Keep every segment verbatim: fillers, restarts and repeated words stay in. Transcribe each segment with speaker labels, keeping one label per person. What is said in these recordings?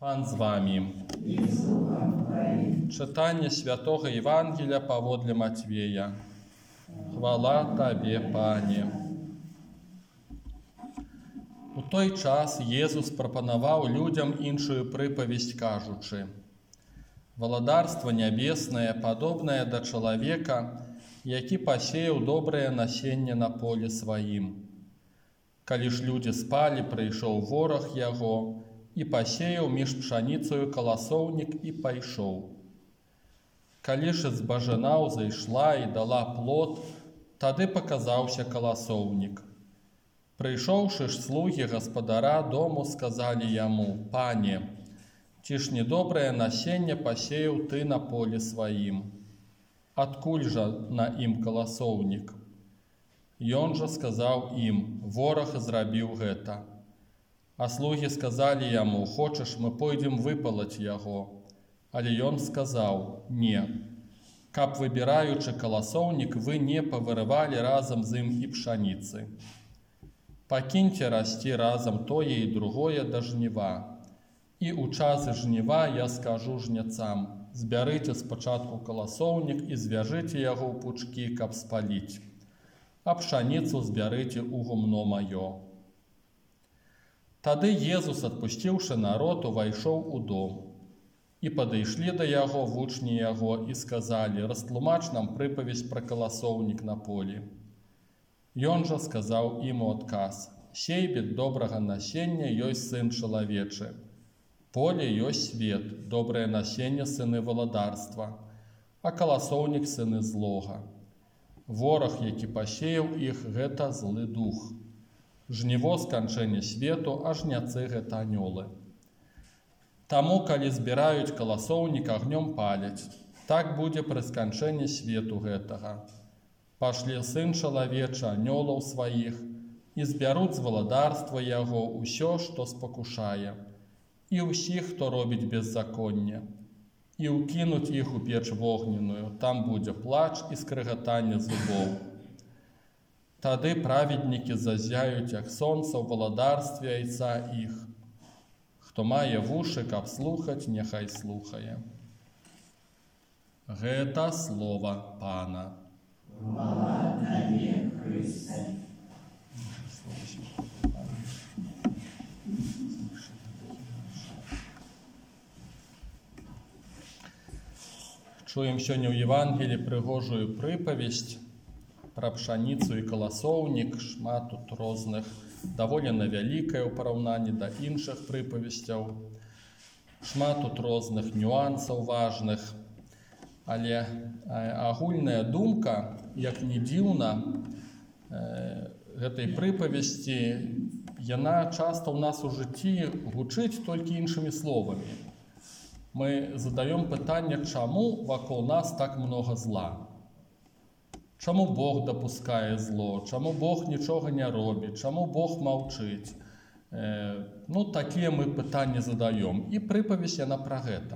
Speaker 1: Пан з вами. Читання Святого Євангелія паводле Матвея. Хвала Табе, Пане. У той час Єзус прапанаваў людям іншую прыпавесць, кажучы: «Валадарство нябеснае падобнае да чалавека, які пасеяў добрае насенне на поле сваім. Калі ж людзі спалі, прыйшоў вораг яго і пасеяў між пшаніцаю каласоўнік і пайшоў. Калі ж збажына ўзайшла і дала плод, тады паказаўся каласоўнік. Прыйшоўшы ж слугі гаспадара дому, сказалі яму: «Пане, ці ж недобрае насенне пасеяў ты на поле сваім? Адкуль жа на ім каласоўнік?» Ён жа сказаў ім: «Вораг зрабіў гэта». А слугі сказалі яму: «Хочаш, мы пойдзем выпалаць яго?» Але ён сказаў: «Не, каб выбіраючы каласоўнік, вы не павырывалі разам з ім і пшаніцы. Пакіньце расці разам тое і другое да жніва. І ў час жніва я скажу жняцам: збярыце спачатку каласоўнік і звяжыце яго ў пучкі, каб спаліць, а пшаніцу збярыце ў гумно маё». Тады Езус, адпусціўшы народ, увайшоў у дом. І падышлі да яго вучні яго і сказалі: «Растлумач нам прыпавесць пра каласоўнік на полі». Ён жа сказаў ім у адказ: «Сейбіт добрага насення ёсць сын чалавечы. Поле ёсць свет, добрае насенне сыны валадарства, а каласоўнік сыны злога. Вораг, які пасеяў іх, гэта злы дух. Жніво сканчэнне свету, а жняцы гэта анёлы. Таму, калі збіраюць каласоўнік, агнём паляць. Так будзе пры сканчэнні свету гэтага. Пашле сын чалавечы анёлаў сваіх, і збяруць з валадарства яго ўсё, што спакушае, і ўсіх, хто робіць беззаконне, і ўкінуць іх у печ вогненную, там будзе плач і скрыгатанне зубоў. Тады праведнікі зазяюць, як сонца ў валадарстве айца іх. Хто мае вушы, каб слухаць, няхай слухае». Гэта слова Пана.
Speaker 2: Хвала Табе, Христе.
Speaker 1: Чуем сёння ў Евангеліі прыгожую прыпавесць пра пшаніцу і каласоўнік. Шмат тут розных, даволена вялікая ў параўнанні да іншых прыпавесцяў. Шмат тут розных нюансаў важных. Але агульная думка, як не дзіўна, гэтай прыпавесці, яна часта ў нас у жыцці гучыць толькі іншымі словамі. Мы задаём пытанне, чаму вакол нас так многа зла? Чаму Бог дапускае зло? Чаму Бог нічога не робіць? Чаму Бог маўчыць? Э, ну, такія мы пытанні задаём. І прыпавесць яна пра гэта.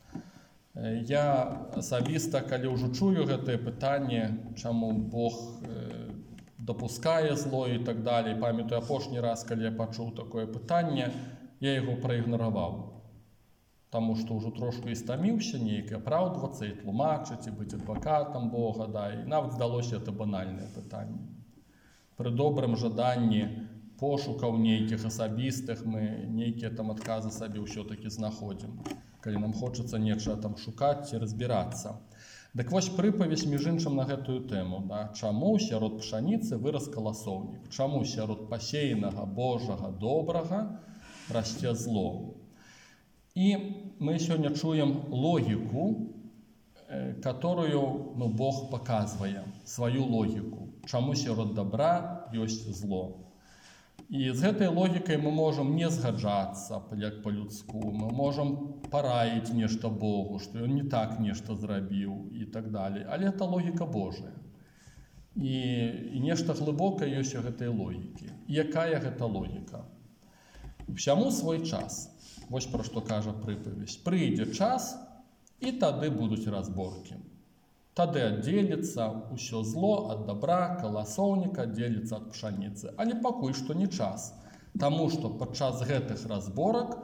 Speaker 1: Я асабіста, калі ўжо чую гэтае пытанне, чаму Бог э, дапускае зло і так далей, памятаю апошні раз, калі я пачуў такое пытанне, я яго праігнараваў. Таму што ўжо трошку і стаміўся нейк апраўдвацца і тлумачыць, і быць адвакатам Бога, да, і нават здалося это банальнае пытанне. Пры добрым жаданні пошукаў нейкіх асабістых мы нейкія там адказы сабе ўсё-такі знаходзім, калі нам хочацца нечага там шукаць ці разбірацца. Дык вось прыпавесць, між іншым, на гэтую тэму, да? Чаму сярод пшаніцы вырас каласоўнік? Чаму сярод пасеянага Божага добрага расце зло? І мы сёння чуем логіку, которую ну, Бог паказвае, сваю логіку. Чаму сярод добра ёсць зло? І з гэтай логікай мы можам не згаджацца, як па-людску, мы можам параіць нешта Богу, што ён не так нешта зрабіў і так далей. Але это логіка Божая. І, і нешта глыбокае ёсць у гэтай логікі. І якая гэта логіка? Усяму свой час. Вось пра што кажа прыпавесць. Прыйдзе час, і тады будуць разборкі. Тады аддзеліцца ўсё зло ад добра, каласоўнік аддзеліцца ад пшаніцы. Але пакуль што не час. Таму што падчас гэтых разборак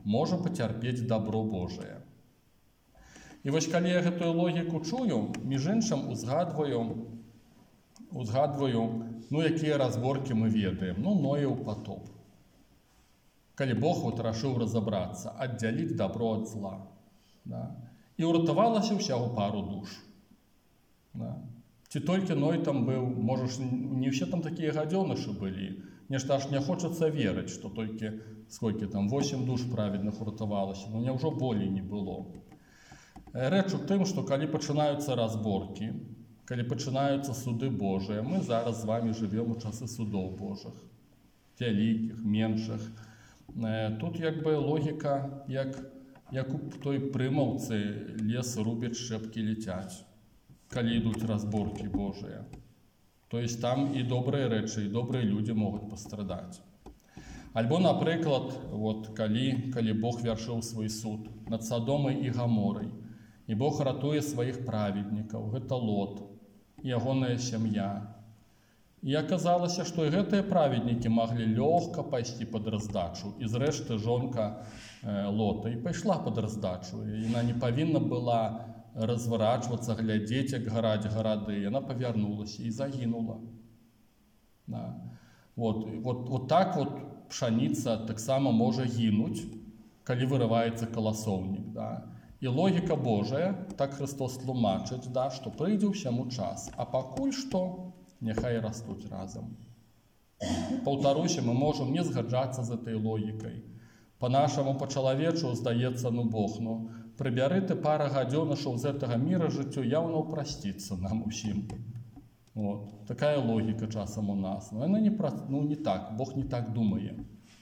Speaker 1: можа пацярпець дабро Божае. І вось калі я гэтую логіку чую, між іншым узгадваю, узгадваю, ну якія разборкі мы ведаем, ну Ноеў патоп. Калі Бог вот рашыў разабрацца, аддзяліць дабро ад зла. Да? І ўратавалася ўсяго пару душ. Да? Ці толькі Ной там быў, можа, не ўсе там такія гадзёнышы былі. Нешта аж не хочацца верыць, што толькі сколькі там восем душ праведных уратавалася, ну няўжо болей не было. Рэч у тым, што калі пачынаюцца разборкі, калі пачынаюцца суды Божыя, мы зараз з вамі жывем у часы судоў Божых, вялікіх, меншых. Тут як бы логіка, як, як у той прымаўцы лес рубяць, шчэпкі летяць, калі ідуць разборкі Божыя. То есть там і добрыя рэчы, і добрыя людзі могуць пастрадаць. Альбо, напрыклад, вот, калі, калі Бог вяршыў свой суд над Садомай і Гаморай, і Бог ратуе сваіх праведнікаў, гэта Лот, ягоная сям'я. І аказалася, што і гэтыя праведнікі маглі лёгка пайсці пад раздачу. І зрэшты жонка э, Лота і пайшла пад раздачу. Яна не павінна была разварачвацца, глядзець, як гараць гарады. Яна павярнулася і загінула. Да. Вот, вот, вот так вот пшаніца таксама можа гінуць, калі вырываецца каласоўнік. Да. І логіка Божая, так Христос тлумачыць, да, што прыйдзе ўсяму час, а пакуль што няхай растуць разам. Паўтаруся, мы можам не згаджацца з этой логікай. Па-нашаму, па-чалавечу, здаецца, ну Бог, ну, прыбяры ты пара гадзёнышаў з гэтага міра жыццю, яўна ўпрасціцца нам усім. Вот. Такая логіка часам у нас. Но яна не, ну, не так, Бог не так думае.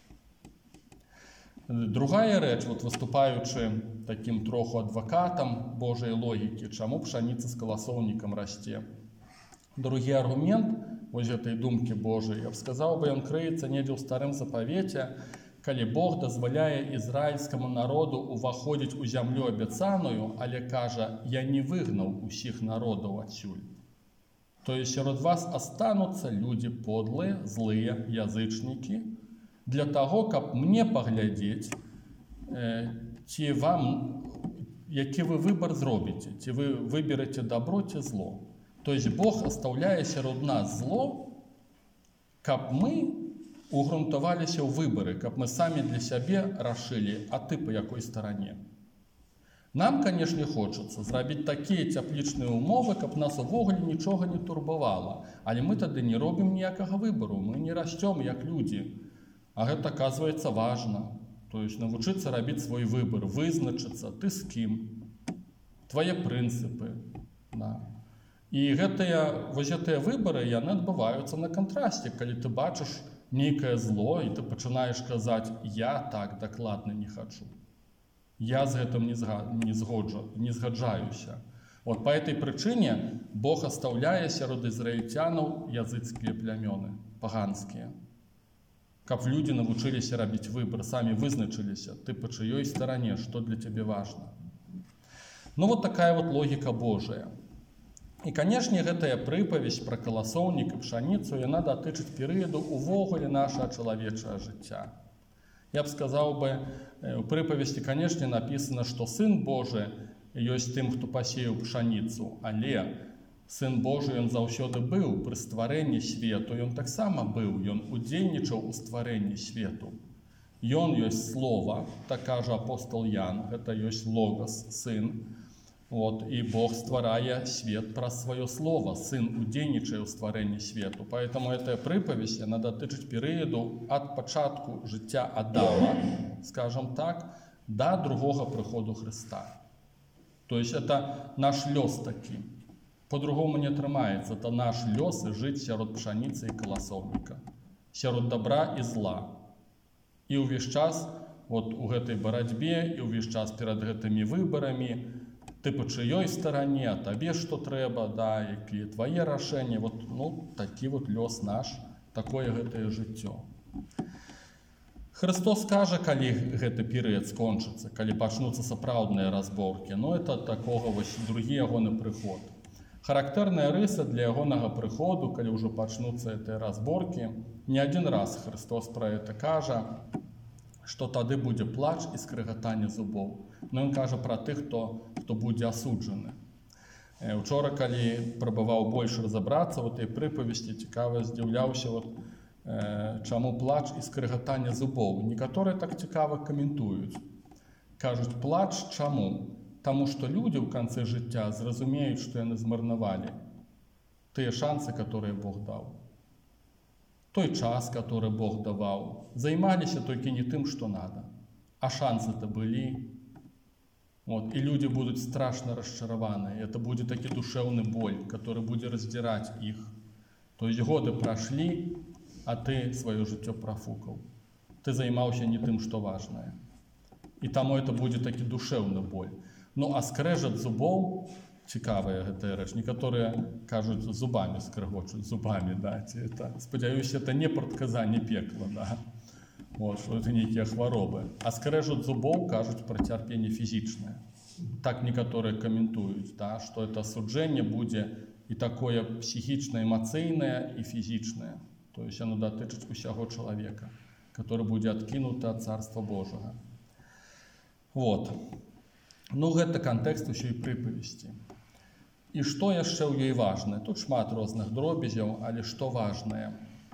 Speaker 1: Другая рэч, вот, выступаючы таким троху адвакатам Божай логікі, чаму пшаніца з каласоўнікам расце. Другі аргумент вось гэтай думкі Божай, я б сказаў бы, ён крыецца недзе ў старым запавеце, калі Бог дазваляе ізраільскаму народу уваходзіць у зямлю абяцаную, але кажа, я не выгнаў усіх народаў адсюль. То есть сярод вас астануцца людзі подлыя, злыя, язычнікі, для таго, каб мне паглядзець, э, ці вам, які вы выбар зробіце, ці вы выбераце дабро, ці зло. То есть Бог оставляе сярод нас зло, каб мы угрунтаваліся ў выбары, каб мы самі для сябе рашылі, а ты па якой старане. Нам, канешне, хочацца зрабіць такія цяплічныя умовы, каб нас увогуле нічога не турбавала, але мы тады не робім ніякага выбару, мы не расцём як людзі. А гэта, аказваецца, важна. То есть навучыцца рабіць свой выбар, вызначыцца, ты з кім, твае прынцыпы. Да. І гэтыя, вось гэтыя выбары, яны адбываюцца на кантрасце, калі ты бачыш нейкае зло, і ты пачынаеш казаць, я так дакладна не хачу. Я з гэтым не, зга... не, згоджу, не згаджаюся. Вот по этой прычыне Бог оставляе сярод ізраільцянаў языцкія плямёны, паганскія. Каб людзі навучыліся рабіць выбар, самі вызначыліся, ты па чыёй старане, што для цябе важна. Ну вот такая вот логіка Божая. І, канешне, гэтая прыпавесць пра каласоўнік і пшаніцу, яна датычыць перыяду увогуле нашага чалавечага жыцця. Я б сказаў бы, у прыпавесці, канешне, напісана, што Сын Божы ёсць тым, хто пасеяў пшаніцу, але Сын Божы, ён заўсёды быў пры стварэнні свету, ён таксама быў, ён удзельнічаў у стварэнні свету. Ён ёсць слова, так кажа апостол Ян, гэта ёсць логос, сын. Вот, і Бог стварае свет праз сваё слово, сын удзельнічае ў стварэнні свету. Поэтому эта прыпавесць, яна датычыць перыяду ад пачатку жыцця Адама, скажем так, да другога прыходу Христа. То есть это наш лёс такі. По-другому не атрымаецца, это наш лёс і жыць сярод пшаніцы і каласоўніка, сярод добра і зла. І ўвесь час вот у гэтай барацьбе, і ўвесь час перад гэтымі выбарамі, ты па чыёй старане, а табе што трэба, да, якія твае рашэнні, вот, ну, такі вот лёс наш, такое гэтае жыццё. Христос кажа, калі гэты перыяд скончыцца, калі пачнуцца сапраўдныя разборкі, ну, это такога вось другі ягоны прыход. Характэрная рыса для ягонага прыходу, калі ўжо пачнуцца гэтыя разборкі, не адзін раз Христос пра гэта кажа, што тады будзе плач і скрыгатанне зубоў. Ну, ён кажа пра тых, хто, хто будзе асуджаны. Учора, калі прабаваў больш разабрацца ў этой прыпавесці, цікава здзіўляўся, вот, э, чаму плач і скрыгатанне зубоў. Некаторыя так цікава каментуюць. Кажуць, плач чаму? Таму што людзі ў канцы жыцця зразумеюць, што яны змарнавалі тыя шансы, которые Бог даў. Той час, который Бог даваў, займаліся толькі не тым, што надо, а шансы-то былі. Вот. І людзі будуць страшна расчараваныя. Это будзе такі душэўны боль, который будзе раздзіраць іх. То есть годы прашлі, а ты сваё жыццё прафукаў. Ты займаўся не тым, што важнае. І таму это будзе такі душэўны боль. Ну, а скрэжат зубоў, цікавая гэтая рэч. Некаторыя кажуць, зубамі скрыгочуць, зубамі, да. Это, спадзяюся, это не прадказанне пекла, да. Вот, что это нейкія хваробы. А скрэжат зубоў кажуць пра цярпенне фізічнае. Так некаторыя каментуюць, да, што это асуджэнне будзе і такое псіхічнае, эмацыйнае і фізічнае. То есть оно датычыць усяго чалавека, который будзе адкінуты ад Царства Божага. Вот. Ну, гэта кантэкст усёй прыпавесці. І што яшчэ ў ёй важнае? Тут шмат розных дробязяў, але што важнае?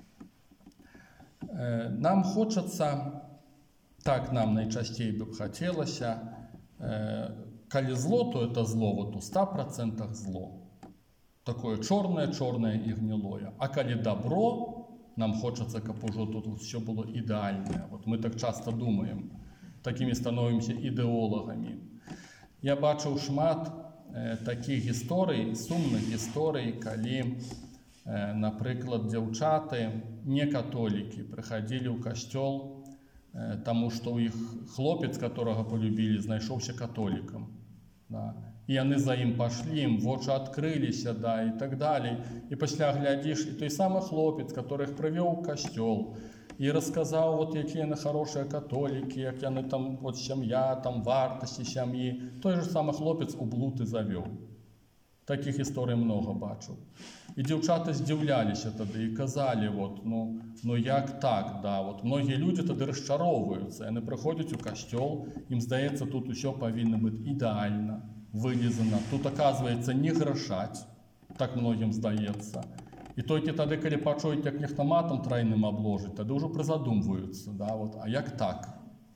Speaker 1: Э, нам хочацца, так нам найчасцей бы б хацелася, э, калі зло, то это зло, вот у ста процентах зло. Такое чорнае, чорнае і гнілое. А калі добро, нам хочацца, каб ужо тут все было ідэальнае. Вот мы так часто думаем, такімі становімся ідэолагамі. Я бачыў шмат э, такіх гісторый, сумных гісторый, калі, э, напрыклад, дзяўчаты, не католікі, прыходзілі ў касцёл, э, таму што ў іх хлопец, которого полюбілі, знайшоўся католікам. Да. І яны за ім пашлі, ім вочы адкрыліся, да, і так далей. І пасля глядзіш, і той самы хлопец, который іх прывёў у касцёл, і расказаў, вот, якія яны хорошыя католікі, як яны там, вот, сям'я, там, вартасці сям'і. Той же самы хлопец у блуд і завёў. Такіх гісторый много бачыў. І дзяўчаты здзіўляліся тады і казалі, вот, ну, ну як так, да, вот, многія людзі тады расчароўваюцца, яны прыходзяць у касцёл, ім здаецца, тут усё павінна быць ідэальна, вылезана, тут, оказывается, не грашаць, так многім здаецца. І толькі тады, калі пачуюць, як нехта матам трайным абложыць, тады ўжо прызадумваюцца, да, вот, а як так?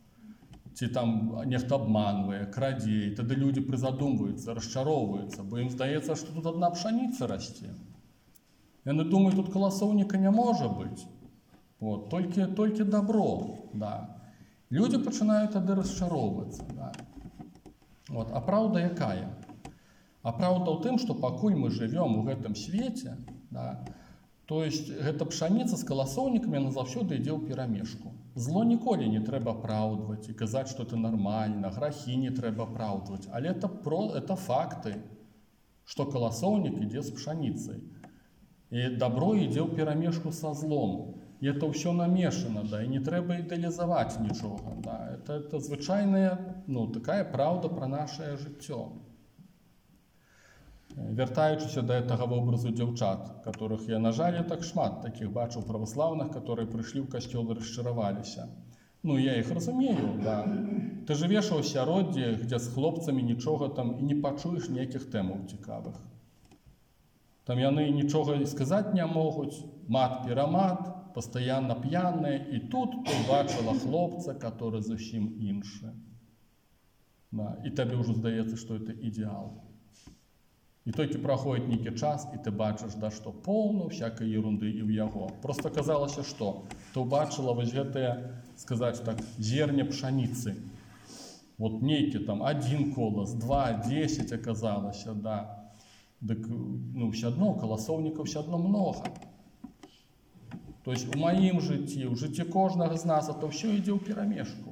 Speaker 1: Ці там нехта абманвае, крадзе, тады людзі прызадумваюцца, расчароўваюцца, бо ім здаецца, што тут адна пшаніца расце. Яны думаюць, тут каласоўніка не можа быць. Вот, толькі, толькі добро, да. Людзі пачынаюць тады расчароўвацца, да. Вот, а праўда якая? А праўда ў тым, што пакуль мы жывём у гэтым свеце, да, то есть гэта пшаніца з каласоўнікамі, яна заўсёды ідзе ў перамешку. Зло ніколі не трэба апраўдваць і казаць, што это нармальна, грахі не трэба апраўдваць, але это, про, это факты, што каласоўнік ідзе з пшаніцай. І добро ідзе ў перамешку са злом. І это ўсё намешана, да, і не трэба ідэалізаваць нічога. Да. Это, это звычайная, ну, такая праўда пра нашае жыццё. Вяртаючыся да гэтага вобразу дзяўчат, которых я, на жаль, я так шмат такіх бачыў праваслаўных, которые прыйшлі ў касцёл і расчараваліся. Ну, я іх разумею, да. Ты жывеш у асяроддзі, где з хлопцамі нічога там і не пачуеш ніякіх тэмаў цікавых. Там яны нічога і сказаць не могуць, мат-перамат, пастаянна п'яныя, і тут ты бачыла хлопца, который зусім іншы. Да. І табе ўжо здаецца, што это ідэал. І толькі праходзіць нейкі час, і ты бачыш, да, што поўна всякай ерунды і ў яго. Просто казалася, што ты ўбачыла вось гэтыя, сказаць так, зерне пшаніцы. Вот нейкі там адзін колас, два, дзесяць аказалася, да. Дык, ну, ўсё адно, каласоўнікаў ўсё адно многа. То есть у маім жыцці, у жыцці кожнага з нас, это ўсё ідзе ў перамешку.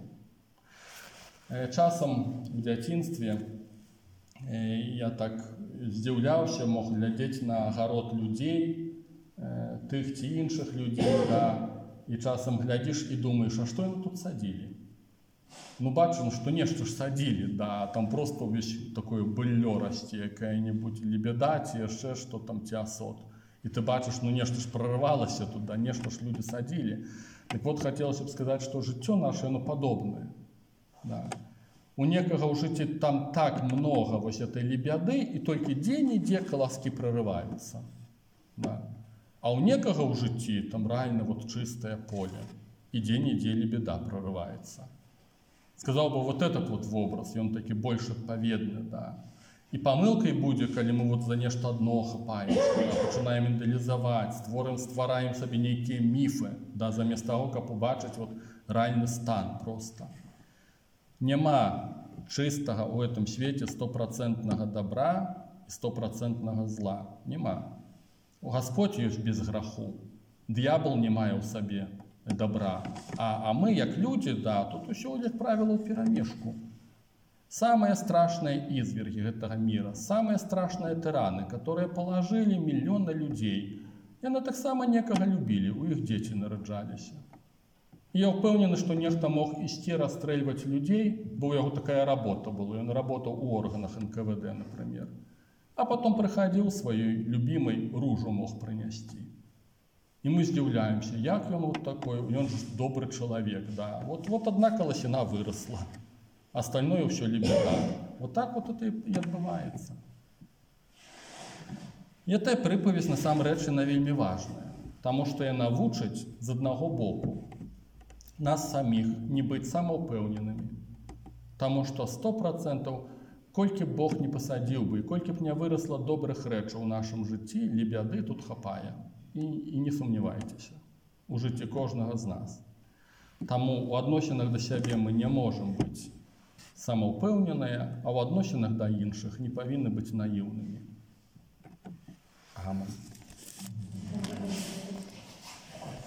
Speaker 1: Часам у дзяцінстве я так здзіўляўся, мог глядзець на агарод людзей, тых ці іншых людзей, да, і часам глядзіш і думаеш, а што яны тут садзілі? Ну, бачым, што нешта ж садзілі, да, там просто ўвесь такое быллё расце, якая-небудзь лебеда, ці яшчэ што там, ці асот. І ты бачыш, ну нешта ж прорвалася туды, нешта ж людзі садзілі. Так вот, хотелось бы сказать, что жыццё наше, оно падобнае. Да. У некага ў жыцці там так много вось этой лебяды, і толькі дзе-нідзе каласкі прорываюцца. Да. А у некага ў жыцці там реально вот чистое поле, і дзе-нідзе лебеда прорывается. Сказал бы, вот этот вот образ, ён такі больш адпаведны, да. І памылкай будзе, калі мы вот за нешта адно хапаемся, да, пачынаем ідэлізаваць, створым, ствараем сабе нейкія міфы, да, замест таго, каб убачыць вот рэальны стан просто. Няма чыстага ў гэтым свеце стопроцентнага добра і стопроцентнага зла. Няма. Господь ёсць без граху. Д'ябал не мае ў сабе добра. А, а мы, як людзі, да, тут усё, як правіла, ў перамешку. Самые страшные изверги этого мира, самые страшные тираны, которые положили миллионы людей, и они так само некого любили, у их дети нараджались. Я упевнений, что нехто мог ісці расстрельвать людей, бо у него такая работа была, он работал у органах эн ка вэ дэ, например. А потом приходил своей любимой ружу мог принести. И мы здивляемся, як он вот такой, он же добрый человек, да. Вот, вот одна колосина выросла. Остальное все лебеда. Вот так вот это и отбывается. І эта приповедь насамрэч яна вельмі важная, тому что яна вучыць з аднаго боку нас самих не быть самоупэўненымі, тому что сто процентов, колькі б Бог не посадил бы, и колькі б не выросла добрых рэчаў у нашем жыцці, лебяды тут хапае. И, и не сумневайтесь, у жыцці кожнага з нас. Таму у адносінах да сябе мы не можем быць самоупэўненыя, а ў адносінах да іншых не павінны быць наіўнымі. Амэн.